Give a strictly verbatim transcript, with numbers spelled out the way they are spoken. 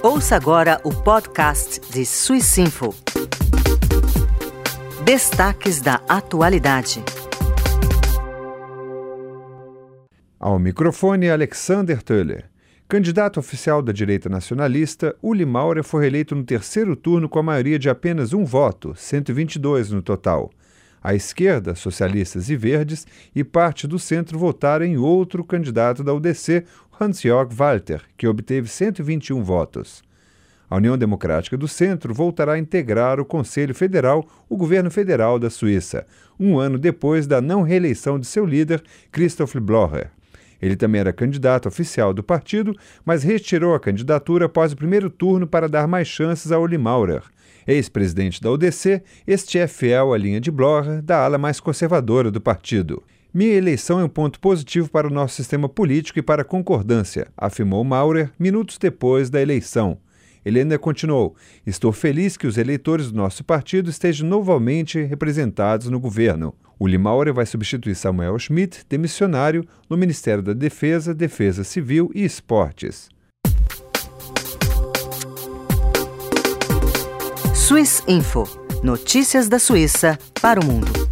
Ouça agora o podcast de Swissinfo. Destaques da atualidade. Ao microfone, Alexander Töller. Candidato oficial da direita nacionalista, Uli Maurer foi reeleito no terceiro turno com a maioria de apenas um voto, cento e vinte e dois no total. A esquerda, socialistas e verdes, e parte do centro votaram em outro candidato da U D C, Hans-Jörg Walter, que obteve cento e vinte e um votos. A União Democrática do Centro voltará a integrar o Conselho Federal, o governo federal da Suíça, um ano depois da não reeleição de seu líder, Christoph Blocher. Ele também era candidato oficial do partido, mas retirou a candidatura após o primeiro turno para dar mais chances a Uli Maurer. Ex-presidente da U D C, este é fiel à linha de Blocher, da ala mais conservadora do partido. Minha eleição é um ponto positivo para o nosso sistema político e para a concordância, afirmou Maurer minutos depois da eleição. Ele ainda continuou: estou feliz que os eleitores do nosso partido estejam novamente representados no governo. Uli Maurer vai substituir Samuel Schmidt, demissionário, no Ministério da Defesa, Defesa Civil e Esportes. Swissinfo. Notícias da Suíça para o mundo.